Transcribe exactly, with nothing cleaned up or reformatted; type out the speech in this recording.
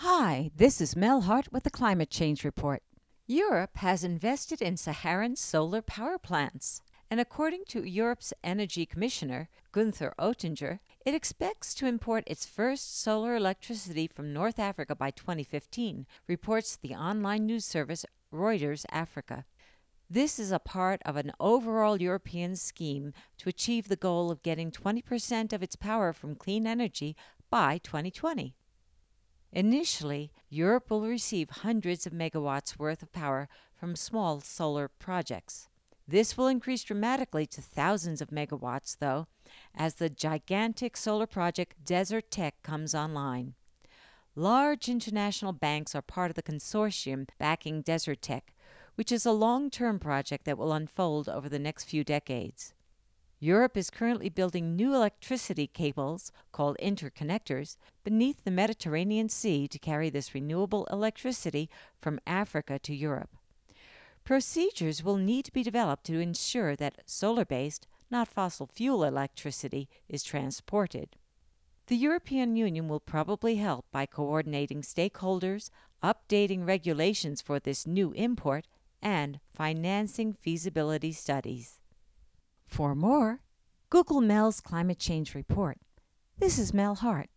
Hi, this is Mel Hart with the Climate Change Report. Europe has invested in Saharan solar power plants, and according to Europe's Energy Commissioner, Gunther Oettinger, it expects to import its first solar electricity from North Africa by twenty fifteen, reports the online news service Reuters Africa. This is a part of an overall European scheme to achieve the goal of getting twenty percent of its power from clean energy by twenty twenty. Initially, Europe will receive hundreds of megawatts worth of power from small solar projects. This will increase dramatically to thousands of megawatts, though, as the gigantic solar project Desertec comes online. Large international banks are part of the consortium backing Desertec, which is a long-term project that will unfold over the next few decades. Europe is currently building new electricity cables, called interconnectors, beneath the Mediterranean Sea to carry this renewable electricity from Africa to Europe. Procedures will need to be developed to ensure that solar-based, not fossil fuel electricity is transported. The European Union will probably help by coordinating stakeholders, updating regulations for this new import, and financing feasibility studies. For more, Google Mel's Climate Change Report. This is Mel Hart.